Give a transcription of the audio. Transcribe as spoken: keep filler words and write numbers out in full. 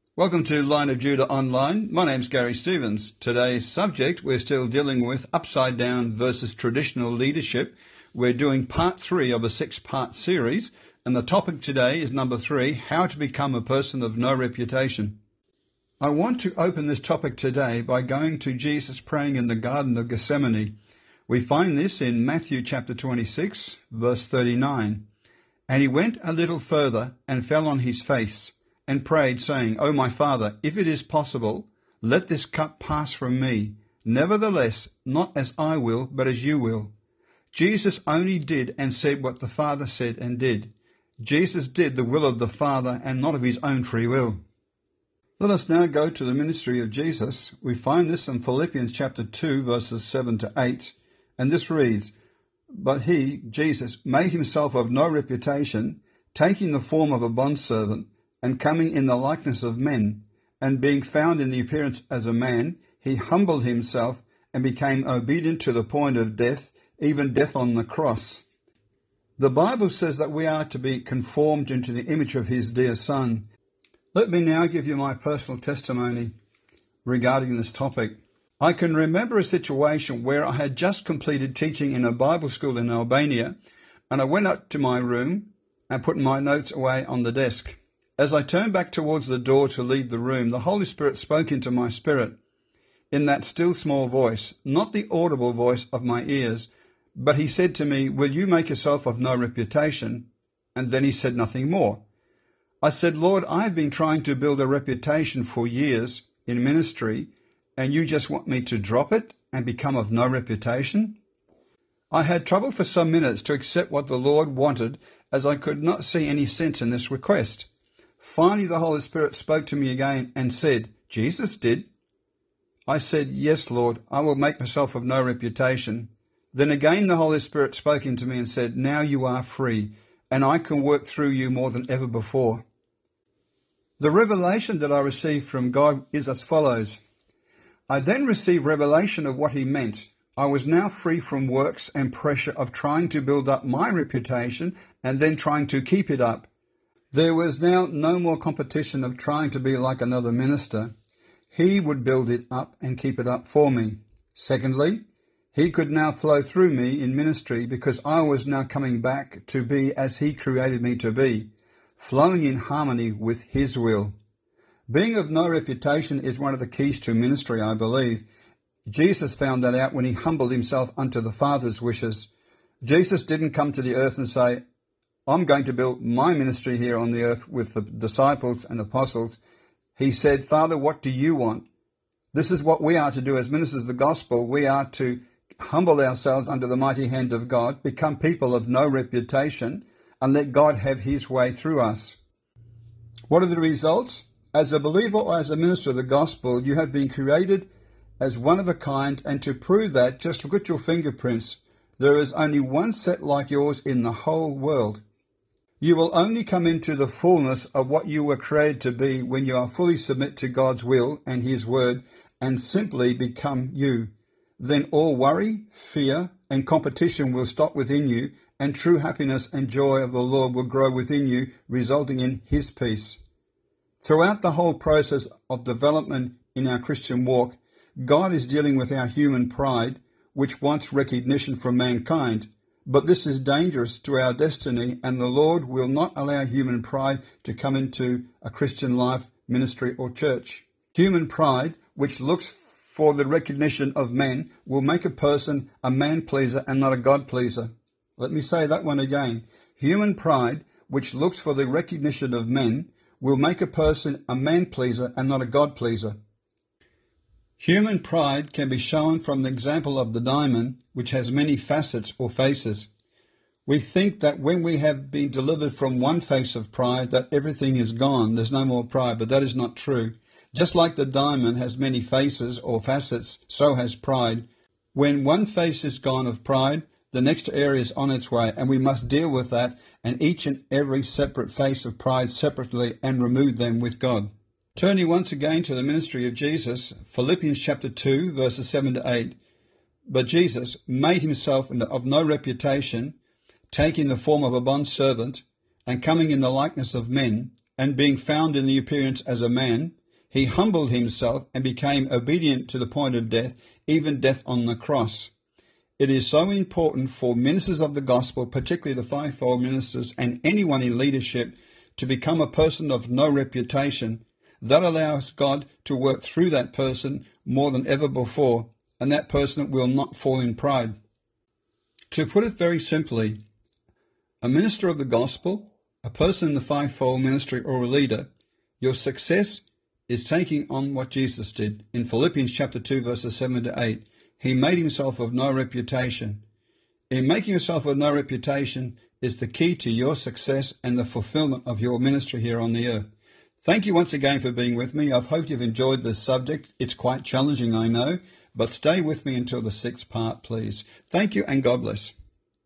Welcome to Line of Judah Online. My name's Gary Stevens. Today's subject, we're still dealing with upside down versus traditional leadership. We're doing part three of a six-part series, and the topic today is number three, how to become a person of no reputation. I want to open this topic today by going to Jesus praying in the Garden of Gethsemane. We find this in Matthew chapter twenty-six, verse thirty-nine. And he went a little further and fell on his face, and prayed, saying, O my Father, if it is possible, let this cup pass from me. Nevertheless, not as I will, but as you will. Jesus only did and said what the Father said and did. Jesus did the will of the Father and not of his own free will. Let us now go to the ministry of Jesus. We find this in Philippians chapter two, verses seven to eight, and this reads, But he, Jesus, made himself of no reputation, taking the form of a bondservant, and coming in the likeness of men, and being found in the appearance as a man, he humbled himself and became obedient to the point of death, even death on the cross. The Bible says that we are to be conformed into the image of his dear Son. Let me now give you my personal testimony regarding this topic. I can remember a situation where I had just completed teaching in a Bible school in Albania, and I went up to my room and put my notes away on the desk. As I turned back towards the door to leave the room, the Holy Spirit spoke into my spirit in that still small voice, not the audible voice of my ears, but he said to me, Will you make yourself of no reputation? And then he said nothing more. I said, Lord, I have been trying to build a reputation for years in ministry, and you just want me to drop it and become of no reputation? I had trouble for some minutes to accept what the Lord wanted, as I could not see any sense in this request. Finally, the Holy Spirit spoke to me again and said, Jesus did. I said, Yes, Lord, I will make myself of no reputation. Then again the Holy Spirit spoke into me and said, Now you are free, and I can work through you more than ever before. The revelation that I received from God is as follows. I then received revelation of what he meant. I was now free from works and pressure of trying to build up my reputation and then trying to keep it up. There was now no more competition of trying to be like another minister. He would build it up and keep it up for me. Secondly, he could now flow through me in ministry because I was now coming back to be as he created me to be, flowing in harmony with his will. Being of no reputation is one of the keys to ministry, I believe. Jesus found that out when he humbled himself unto the Father's wishes. Jesus didn't come to the earth and say, I'm going to build my ministry here on the earth with the disciples and apostles. He said, Father, what do you want? This is what we are to do as ministers of the gospel. We are to humble ourselves under the mighty hand of God, become people of no reputation, and let God have his way through us. What are the results? As a believer or as a minister of the gospel, you have been created as one of a kind, and to prove that, just look at your fingerprints. There is only one set like yours in the whole world. You will only come into the fullness of what you were created to be when you are fully submit to God's will and his word and simply become you. Then all worry, fear, and competition will stop within you, and true happiness and joy of the Lord will grow within you, resulting in his peace. Throughout the whole process of development in our Christian walk, God is dealing with our human pride, which wants recognition from mankind. But this is dangerous to our destiny, and the Lord will not allow human pride to come into a Christian life, ministry, or church. Human pride, which looks for the recognition of men, will make a person a man-pleaser and not a God-pleaser. Let me say that one again. Human pride, which looks for the recognition of men, will make a person a man-pleaser and not a God-pleaser. Human pride can be shown from the example of the diamond, which has many facets or faces. We think that when we have been delivered from one face of pride, that everything is gone, there's no more pride, but that is not true. Just like the diamond has many faces or facets, so has pride. When one face is gone of pride, the next area is on its way, and we must deal with that and each and every separate face of pride separately and remove them with God. Turning once again to the ministry of Jesus, Philippians chapter two, verses seven to eight. But Jesus made himself of no reputation, taking the form of a bondservant, and coming in the likeness of men, and being found in the appearance as a man, He humbled himself and became obedient to the point of death, even death on the cross. It is so important for ministers of the gospel, particularly the fivefold ministers and anyone in leadership, to become a person of no reputation. That allows God to work through that person more than ever before, and that person will not fall in pride. To put it very simply, a minister of the gospel, a person in the fivefold ministry, or a leader, your success is taking on what Jesus did. In Philippians chapter two, verses seven to eight, he made himself of no reputation. In making yourself of no reputation is the key to your success and the fulfillment of your ministry here on the earth. Thank you once again for being with me. I've hoped you've enjoyed this subject. It's quite challenging, I know, but stay with me until the sixth part, please. Thank you and God bless.